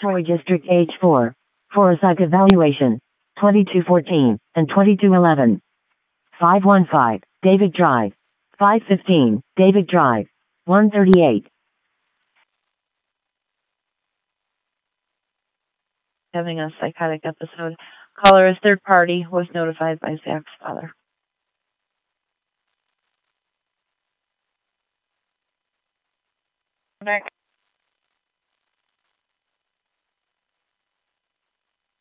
Troy District H4. For psych evaluation. 2214 and 2211. 515, David Drive. 515, David Drive. 138. Having a psychotic episode. Caller is third party, was notified by Zach's father. Back.